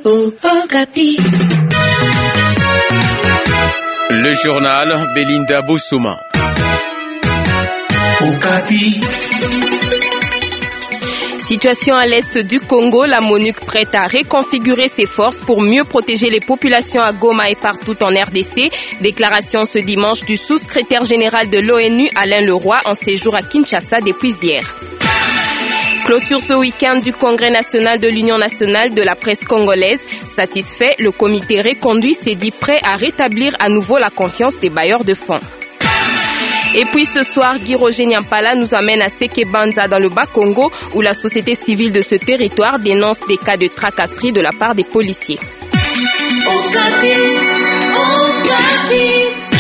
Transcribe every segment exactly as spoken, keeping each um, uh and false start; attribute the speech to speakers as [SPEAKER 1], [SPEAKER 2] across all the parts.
[SPEAKER 1] oh, Okapi.
[SPEAKER 2] Le journal Belinda Bossouma.
[SPEAKER 1] Okapi.
[SPEAKER 3] Situation à l'est du Congo, la MONUC prête à reconfigurer ses forces pour mieux protéger les populations à Goma et partout en R D C. Déclaration ce dimanche du sous-secrétaire général de l'ONU, Alain Leroy, en séjour à Kinshasa depuis hier. Clôture ce week-end du Congrès national de l'Union nationale de la presse congolaise. Satisfait, le comité reconduit s'est dit prêt à rétablir à nouveau la confiance des bailleurs de fonds. Et puis ce soir, Guy Roger Nyampala nous amène à Sekebanza dans le Bas-Congo où la société civile de ce territoire dénonce des cas de tracasserie de la part des policiers.
[SPEAKER 1] Okapi, Okapi.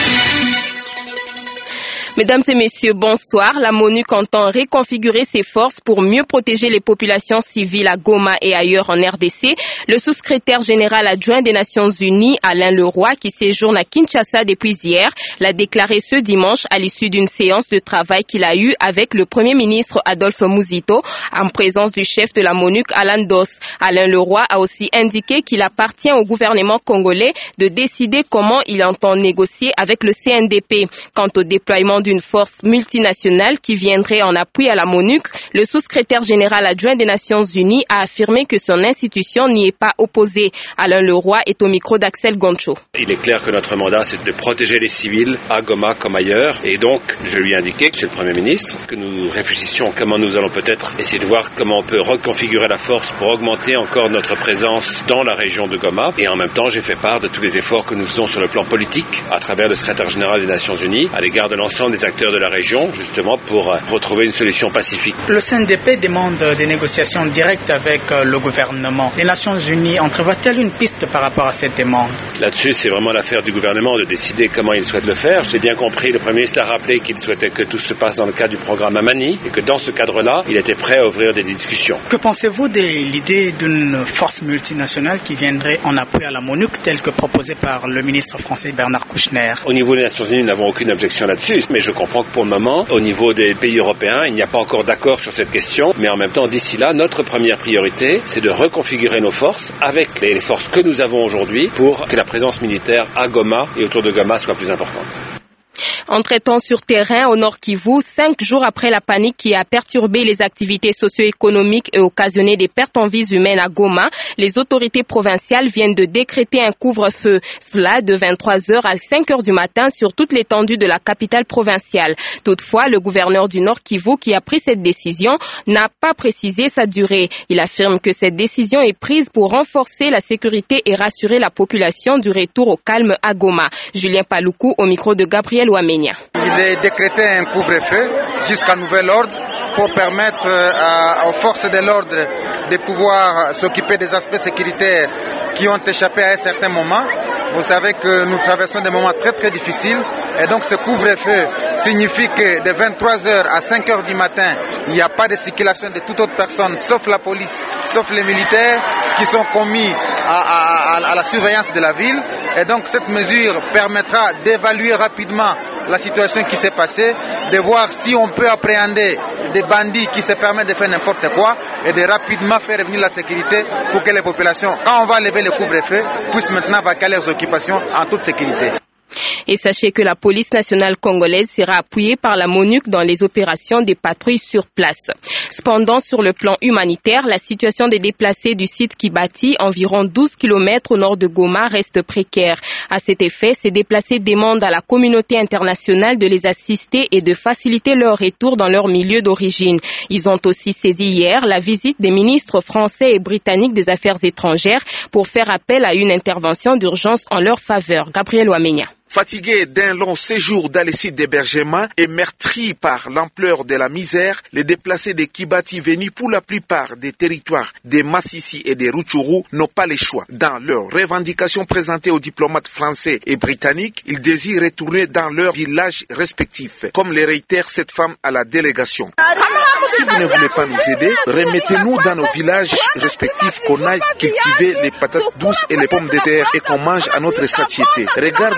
[SPEAKER 3] Mesdames et messieurs, bonsoir. La MONUC entend reconfigurer ses forces pour mieux protéger les populations civiles à Goma et ailleurs en R D C. Le sous-secrétaire général adjoint des Nations Unies, Alain Leroy, qui séjourne à Kinshasa depuis hier, l'a déclaré ce dimanche à l'issue d'une séance de travail qu'il a eue avec le Premier ministre Adolphe Muzito en présence du chef de la MONUC, Alan Doss. Alain Leroy a aussi indiqué qu'il appartient au gouvernement congolais de décider comment il entend négocier avec le C N D P. Quant au déploiement d'une force multinationale qui viendrait en appui à la MONUC, le sous-secrétaire général adjoint des Nations Unies a affirmé que son institution n'y est pas opposée. Alain Leroy est au micro d'Axel Goncho.
[SPEAKER 4] Il est clair que notre mandat, c'est de protéger les civils à Goma comme ailleurs. Et donc, je lui ai indiqué, monsieur le Premier ministre, que nous réfléchissions comment nous allons peut-être essayer de voir comment on peut reconfigurer la force pour augmenter encore notre présence dans la région de Goma. Et en même temps, j'ai fait part de tous les efforts que nous faisons sur le plan politique à travers le secrétaire général des Nations Unies à l'égard de l'ensemble des acteurs de la région, justement pour retrouver une solution pacifique.
[SPEAKER 5] Le C N D P demande des négociations directes avec le gouvernement. Les Nations Unies entrevoient-elles une piste par rapport à cette demande?
[SPEAKER 4] Là-dessus, c'est vraiment l'affaire du gouvernement de décider comment il souhaite le faire. J'ai bien compris, le Premier ministre a rappelé qu'il souhaitait que tout se passe dans le cadre du programme Amani et que dans ce cadre-là, il était prêt à ouvrir des discussions.
[SPEAKER 5] Que pensez-vous de l'idée d'une force multinationale qui viendrait en appui à la MONUC telle que proposée par le ministre français Bernard Kouchner?
[SPEAKER 4] Au niveau des Nations Unies, nous n'avons aucune objection là-dessus, mais je comprends que pour le moment, au niveau des pays européens, il n'y a pas encore d'accord sur cette question, mais en même temps, d'ici là, notre première priorité, c'est de reconfigurer nos forces avec les forces que nous avons aujourd'hui pour que la présence militaire à Goma et autour de Goma soit plus importante.
[SPEAKER 3] Entretant sur terrain au Nord Kivu, cinq jours après la panique qui a perturbé les activités socio-économiques et occasionné des pertes en vies humaines à Goma, les autorités provinciales viennent de décréter un couvre-feu. Cela de vingt-trois heures à cinq heures du matin sur toute l'étendue de la capitale provinciale. Toutefois, le gouverneur du Nord Kivu qui a pris cette décision n'a pas précisé sa durée. Il affirme que cette décision est prise pour renforcer la sécurité et rassurer la population du retour au calme à Goma. Julien Paluku au micro de Gabriel Ouamenia.
[SPEAKER 6] Il est décrété un couvre-feu jusqu'à nouvel ordre pour permettre euh, aux forces de l'ordre de pouvoir s'occuper des aspects sécuritaires qui ont échappé à un certain moment. Vous savez que nous traversons des moments très très difficiles et donc ce couvre-feu signifie que de vingt-trois heures à cinq heures du matin, il n'y a pas de circulation de toute autre personne sauf la police, sauf les militaires qui sont commis à, à, à la surveillance de la ville. Et donc cette mesure permettra d'évaluer rapidement la situation qui s'est passée, de voir si on peut appréhender des bandits qui se permettent de faire n'importe quoi et de rapidement faire revenir la sécurité pour que les populations, quand on va lever le couvre-feu, puissent maintenant vaquer leurs occupations en toute sécurité.
[SPEAKER 3] Et sachez que la police nationale congolaise sera appuyée par la MONUC dans les opérations des patrouilles sur place. Cependant, sur le plan humanitaire, la situation des déplacés du site Kibati, environ douze kilomètres au nord de Goma, reste précaire. À cet effet, ces déplacés demandent à la communauté internationale de les assister et de faciliter leur retour dans leur milieu d'origine. Ils ont aussi saisi hier la visite des ministres français et britanniques des Affaires étrangères pour faire appel à une intervention d'urgence en leur faveur. Gabriel Ouamenia.
[SPEAKER 7] Fatigués d'un long séjour dans les sites d'hébergement et meurtris par l'ampleur de la misère, les déplacés de Kibati venus pour la plupart des territoires des Massissi et des Rutshuru n'ont pas le choix. Dans leurs revendications présentées aux diplomates français et britanniques, ils désirent retourner dans leurs villages respectifs, comme le réitère cette femme à la délégation. Si vous ne voulez pas nous aider, remettez-nous dans nos villages respectifs qu'on aille cultiver les patates douces et les pommes de terre et qu'on mange à notre satiété. Regardez comment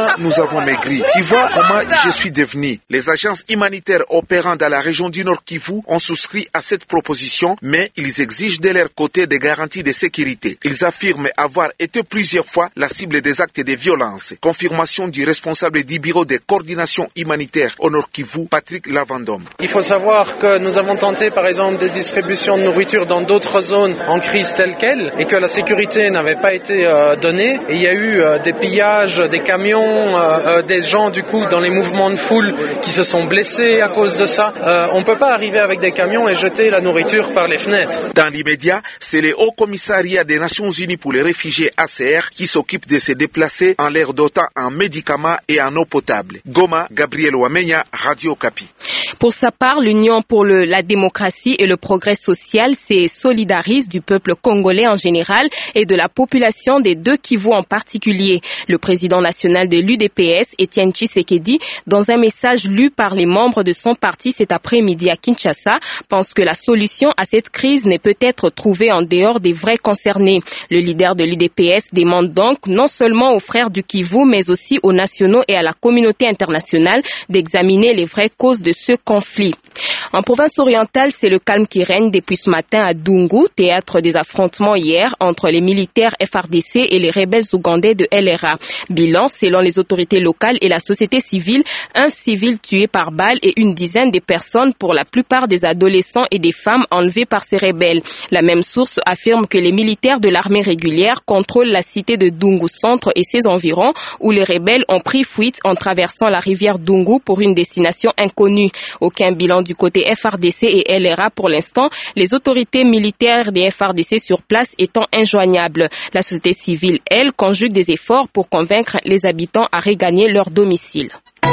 [SPEAKER 7] comment nous avons maigri. Tu vois comment je suis devenu. Les agences humanitaires opérant dans la région du Nord Kivu ont souscrit à cette proposition, mais ils exigent de leur côté des garanties de sécurité. Ils affirment avoir été plusieurs fois la cible des actes de violence. Confirmation du responsable du bureau de coordination humanitaire au Nord Kivu, Patrick Lavandom.
[SPEAKER 8] Il faut savoir que nous avons tenté par exemple des distributions de nourriture dans d'autres zones en crise telle qu'elle et que la sécurité n'avait pas été euh, donnée. Et il y a eu euh, des pillages, des camions, euh, euh, des gens du coup dans les mouvements de foule qui se sont blessés à cause de ça. Euh, on ne peut pas arriver avec des camions et jeter la nourriture par les fenêtres.
[SPEAKER 7] Dans l'immédiat, c'est le Haut Commissariat des Nations Unies pour les réfugiés A C R qui s'occupe de se déplacer en leur dotant en médicaments et en eau potable. Goma, Gabriel Ouamenya, Radio Okapi.
[SPEAKER 3] Pour sa part, l'Union pour le, la démocratie et le progrès social se solidarise du peuple congolais en général et de la population des deux Kivu en particulier. Le président national de l'U D P S, Étienne Tshisekedi, dans un message lu par les membres de son parti cet après-midi à Kinshasa, pense que la solution à cette crise ne peut être trouvée en dehors des vrais concernés. Le leader de l'U D P S demande donc non seulement aux frères du Kivu, mais aussi aux nationaux et à la communauté internationale d'examiner les vraies causes de ce conflit. En province orientale, c'est le calme qui règne depuis ce matin à Dungu, théâtre des affrontements hier entre les militaires F R D C et les rebelles ougandais de L R A. Bilan, selon les autorités locales et la société civile, un civil tué par balle et une dizaine de personnes, pour la plupart des adolescents et des femmes enlevés par ces rebelles. La même source affirme que les militaires de l'armée régulière contrôlent la cité de Dungu Centre et ses environs, où les rebelles ont pris fuite en traversant la rivière Dungu pour une destination inconnue. Aucun bilan du côté F R D C et L R A pour l'instant, les autorités militaires des F R D C sur place étant injoignables. La société civile, elle, conjugue des efforts pour convaincre les habitants à regagner leur domicile.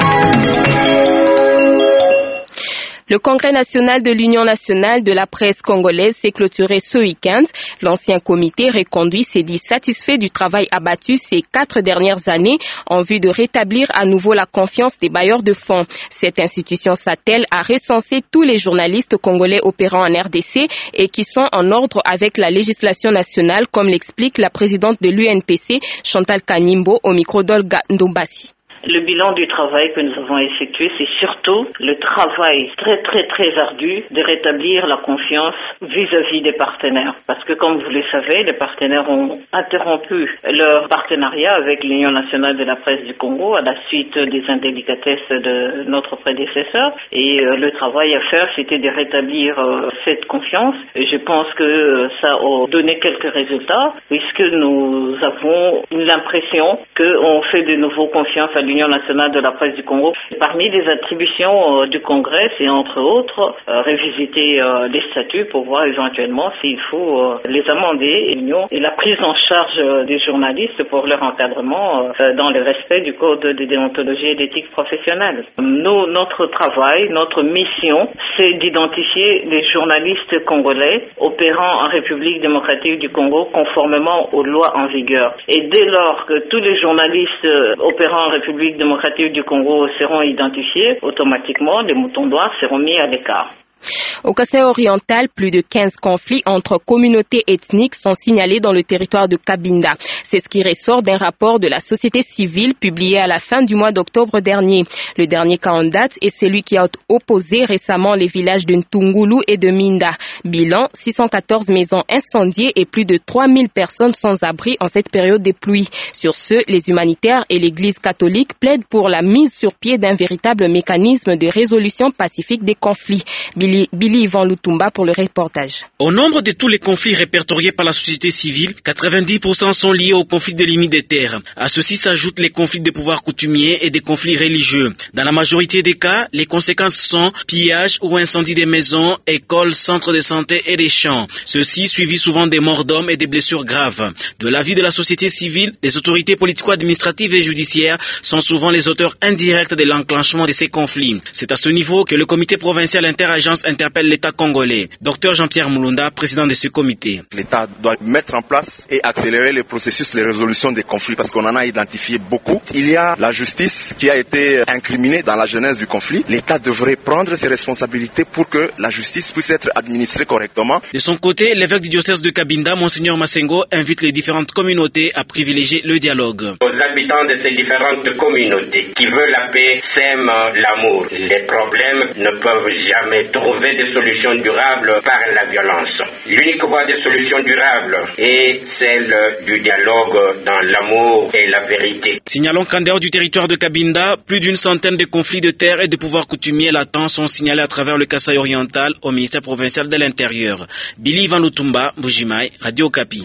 [SPEAKER 3] Le Congrès national de l'Union nationale de la presse congolaise s'est clôturé ce week-end. L'ancien comité reconduit s'est dit satisfait du travail abattu ces quatre dernières années en vue de rétablir à nouveau la confiance des bailleurs de fonds. Cette institution s'attelle à recenser tous les journalistes congolais opérant en R D C et qui sont en ordre avec la législation nationale, comme l'explique la présidente de l'U N P C, Chantal Kanimbo, au micro d'Olga Ndombasi.
[SPEAKER 9] Le bilan du travail que nous avons effectué, c'est surtout le travail très très très ardu de rétablir la confiance vis-à-vis des partenaires. Parce que comme vous le savez, les partenaires ont interrompu leur partenariat avec l'Union nationale de la presse du Congo à la suite des indélicatesses de notre prédécesseur. Et euh, le travail à faire, c'était de rétablir euh, cette confiance. Et je pense que euh, ça a donné quelques résultats, puisque nous avons l'impression qu'on fait de nouveau confiance à l'Union nationale de la presse du Congo. Parmi les attributions euh, du Congrès, c'est entre autres euh, révisiter euh, les statuts pour voir éventuellement s'il faut euh, les amender et la prise en charge euh, des journalistes pour leur encadrement euh, dans le respect du code de déontologie et d'éthique professionnelle. Nous, notre travail, notre mission, c'est d'identifier les journalistes congolais opérant en République démocratique du Congo conformément aux lois en vigueur. Et dès lors que tous les journalistes euh, opérant en République démocratique du Congo seront identifiés, automatiquement les moutons noirs seront mis à l'écart.
[SPEAKER 3] Au Kasaï oriental, plus de quinze conflits entre communautés ethniques sont signalés dans le territoire de Kabinda. C'est ce qui ressort d'un rapport de la société civile publié à la fin du mois d'octobre dernier. Le dernier cas en date est celui qui a opposé récemment les villages de Ntungulu et de Minda. Bilan, six cent quatorze maisons incendiées et plus de trois mille personnes sans abri en cette période de pluie. Sur ce, les humanitaires et l'Église catholique plaident pour la mise sur pied d'un véritable mécanisme de résolution pacifique des conflits. Billy, Billy Yvan Lutumba pour le reportage.
[SPEAKER 10] Au nombre de tous les conflits répertoriés par la société civile, quatre-vingt-dix pour cent sont liés aux conflits de limites des terres. À ceci s'ajoutent les conflits de pouvoirs coutumiers et des conflits religieux. Dans la majorité des cas, les conséquences sont pillage ou incendie des maisons, écoles, centres de santé et des champs. Ceci suivi souvent des morts d'hommes et des blessures graves. De l'avis de la société civile, les autorités politico-administratives et judiciaires sont souvent les auteurs indirects de l'enclenchement de ces conflits. C'est à ce niveau que le comité provincial interagence conséquences interpellent l'État congolais. Docteur Jean-Pierre Moulunda, président de ce comité.
[SPEAKER 11] L'État doit mettre en place et accélérer les processus de résolution des conflits parce qu'on en a identifié beaucoup. Il y a la justice qui a été incriminée dans la genèse du conflit. L'État devrait prendre ses responsabilités pour que la justice puisse être administrée correctement.
[SPEAKER 10] De son côté, l'évêque du diocèse de Cabinda, Monseigneur Massengo, invite les différentes communautés à privilégier le dialogue.
[SPEAKER 12] Aux habitants de ces différentes communautés qui veulent la paix sèment l'amour. Les problèmes ne peuvent jamais trouver de solutions durables par la violence. L'unique voie de solutions durables est celle du dialogue dans l'amour et la vérité.
[SPEAKER 10] Signalons qu'en dehors du territoire de Cabinda, plus d'une centaine de conflits de terre et de pouvoirs coutumiers latents sont signalés à travers le Kasaï oriental au ministère provincial de l'Intérieur. Billy Van Lutumba, Bujimaï, Radio Okapi.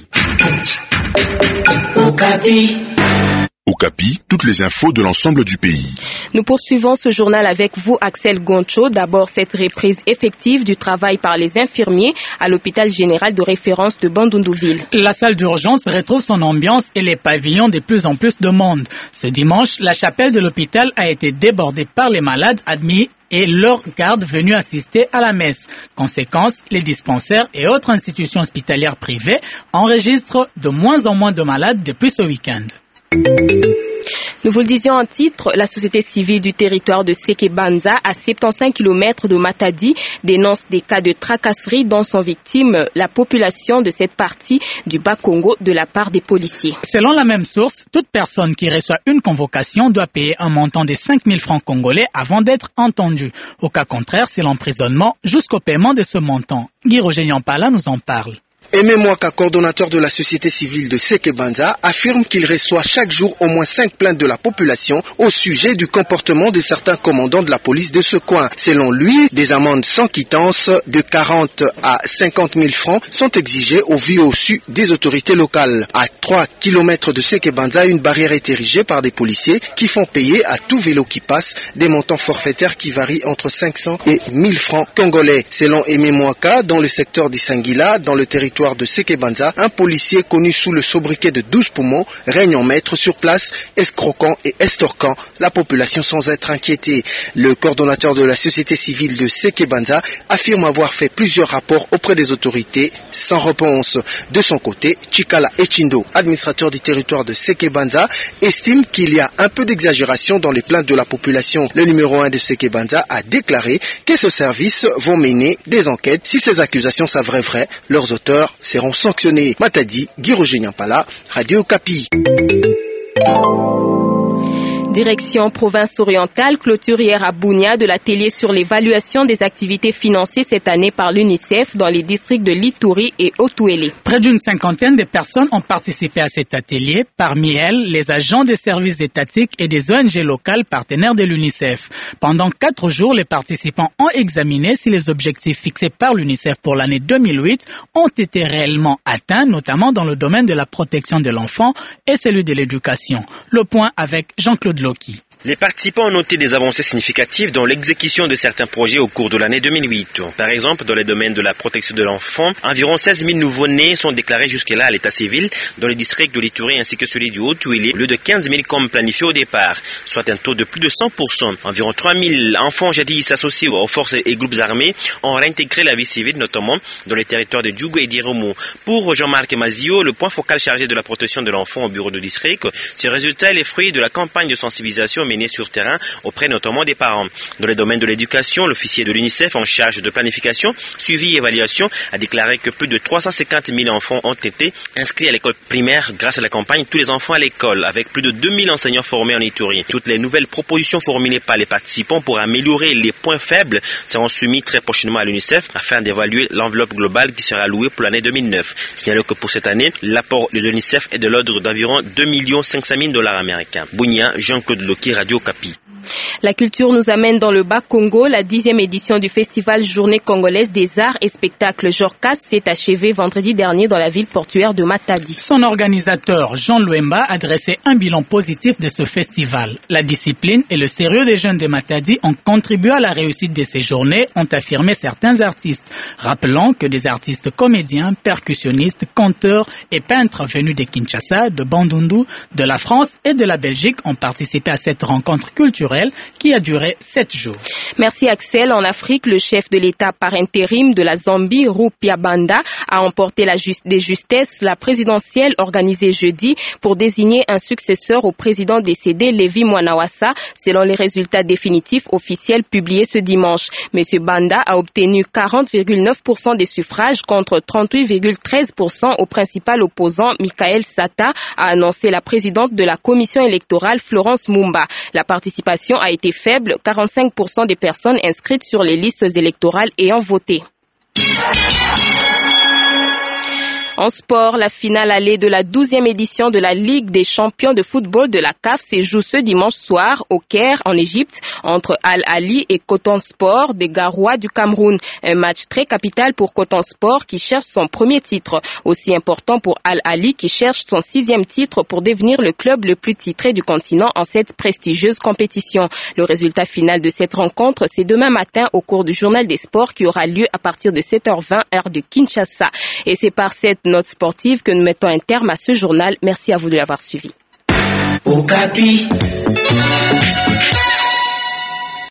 [SPEAKER 1] Okapi.
[SPEAKER 13] Okapi, toutes les infos de l'ensemble du pays.
[SPEAKER 3] Nous poursuivons ce journal avec vous, Axel Goncho. D'abord, cette reprise effective du travail par les infirmiers à l'hôpital général de référence de Bandundu-Ville.
[SPEAKER 5] La salle d'urgence retrouve son ambiance et les pavillons de plus en plus de monde. Ce dimanche, la chapelle de l'hôpital a été débordée par les malades admis et leurs gardes venus assister à la messe. Conséquence, les dispensaires et autres institutions hospitalières privées enregistrent de moins en moins de malades depuis ce week-end.
[SPEAKER 3] Nous vous le disions en titre, la société civile du territoire de Sekebanza, à soixante-quinze kilomètres de Matadi, dénonce des cas de tracasserie dont sont victimes la population de cette partie du Bas-Congo de la part des policiers.
[SPEAKER 5] Selon la même source, toute personne qui reçoit une convocation doit payer un montant de cinq mille francs congolais avant d'être entendue. Au cas contraire, c'est l'emprisonnement jusqu'au paiement de ce montant. Guy Roger Nyampala nous en parle.
[SPEAKER 14] Aimé Mwaka, coordonnateur de la société civile de Sekebanza, affirme qu'il reçoit chaque jour au moins cinq plaintes de la population au sujet du comportement de certains commandants de la police de ce coin. Selon lui, des amendes sans quittance de quarante à cinquante mille francs sont exigées au vu au su des autorités locales. À trois kilomètres de Sekebanza, une barrière est érigée par des policiers qui font payer à tout vélo qui passe des montants forfaitaires qui varient entre cinq cents et mille francs congolais. Selon Aimé Mwaka, dans le secteur d'Isangila, dans le territoire de Sekebanza, un policier connu sous le sobriquet de douze poumons règne en maître sur place, escroquant et estorquant la population sans être inquiété. Le coordonnateur de la société civile de Sekebanza affirme avoir fait plusieurs rapports auprès des autorités sans réponse. De son côté, Chikala Echindo, administrateur du territoire de Sekebanza, estime qu'il y a un peu d'exagération dans les plaintes de la population. Le numéro un de Sekebanza a déclaré que ce service vont mener des enquêtes. Si ces accusations s'avèrent vraies, leurs auteurs seront sanctionnés. Matadi, Guy Roger Nyampala, Radio Okapi.
[SPEAKER 3] Direction province orientale, clôture hier à Bunia de l'atelier sur l'évaluation des activités financées cette année par l'UNICEF dans les districts de Lituri et Otuele.
[SPEAKER 5] Près d'une cinquantaine de personnes ont participé à cet atelier, parmi elles les agents des services étatiques et des O N G locales partenaires de l'UNICEF. Pendant quatre jours, les participants ont examiné si les objectifs fixés par l'UNICEF pour l'année deux mille huit ont été réellement atteints, notamment dans le domaine de la protection de l'enfant et celui de l'éducation. Le point avec Jean-Claude Loki.
[SPEAKER 15] Les participants ont noté des avancées significatives dans l'exécution de certains projets au cours de l'année deux mille huit. Par exemple, dans les domaines de la protection de l'enfant, environ seize mille nouveau-nés sont déclarés jusque-là à l'état civil dans les districts de l'Ituri ainsi que celui du Haut-Tuélé, au lieu de quinze mille comme planifié au départ, soit un taux de plus de cent pour cent. Environ trois mille enfants jadis associés aux forces et groupes armés ont réintégré la vie civile, notamment dans les territoires de Djougou et d'Iromo. Pour Jean-Marc Mazio, le point focal chargé de la protection de l'enfant au bureau de district, ce résultat est le fruit de la campagne de sensibilisation menée sur terrain auprès notamment des parents. Dans le domaine de l'éducation, l'officier de l'UNICEF en charge de planification, suivi et évaluation a déclaré que plus de trois cent cinquante mille enfants ont été inscrits à l'école primaire grâce à la campagne Tous les enfants à l'école, avec plus de deux mille enseignants formés en Ituri. Toutes les nouvelles propositions formulées par les participants pour améliorer les points faibles seront soumises très prochainement à l'UNICEF afin d'évaluer l'enveloppe globale qui sera allouée pour l'année deux mille neuf. Signalons que pour cette année, l'apport de l'UNICEF est de l'ordre d'environ deux millions cinq cent mille dollars américains. Bunia, Jean-Claude Loki, Radio Okapi.
[SPEAKER 3] La culture nous amène dans le Bas-Congo. La dixième édition du festival Journée congolaise des arts et spectacles Jorkas s'est achevée vendredi dernier dans la ville portuaire de Matadi.
[SPEAKER 5] Son organisateur, Jean Louemba, a dressé un bilan positif de ce festival. La discipline et le sérieux des jeunes de Matadi ont contribué à la réussite de ces journées, ont affirmé certains artistes. Rappelons que des artistes comédiens, percussionnistes, conteurs et peintres venus de Kinshasa, de Bandundu, de la France et de la Belgique ont participé à cette rencontre culturelle culturel qui a duré sept jours.
[SPEAKER 3] Merci Axel. En Afrique, le chef de l'État par intérim de la Zambie, Rupia Banda, a emporté la ju- des justesses la présidentielle organisée jeudi pour désigner un successeur au président décédé Levi Mwanawasa, selon les résultats définitifs officiels publiés ce dimanche. Monsieur Banda a obtenu quarante virgule neuf pour cent des suffrages contre trente-huit virgule treize pour cent au principal opposant Michael Sata, a annoncé la présidente de la commission électorale Florence Mumba. La participation a été faible, quarante-cinq pour cent des personnes inscrites sur les listes électorales ayant voté. En sport, la finale allée de la douzième édition de la Ligue des champions de football de la C A F se joue ce dimanche soir au Caire, en Égypte, entre Al Ahly et Coton Sport des Garoua du Cameroun. Un match très capital pour Coton Sport qui cherche son premier titre. Aussi important pour Al Ahly qui cherche son sixième titre pour devenir le club le plus titré du continent en cette prestigieuse compétition. Le résultat final de cette rencontre, c'est demain matin au cours du journal des sports qui aura lieu à partir de sept heures vingt heure de Kinshasa. Et c'est par cette note sportive que nous mettons un terme à ce journal. Merci à vous de l'avoir suivi.
[SPEAKER 1] Okapi.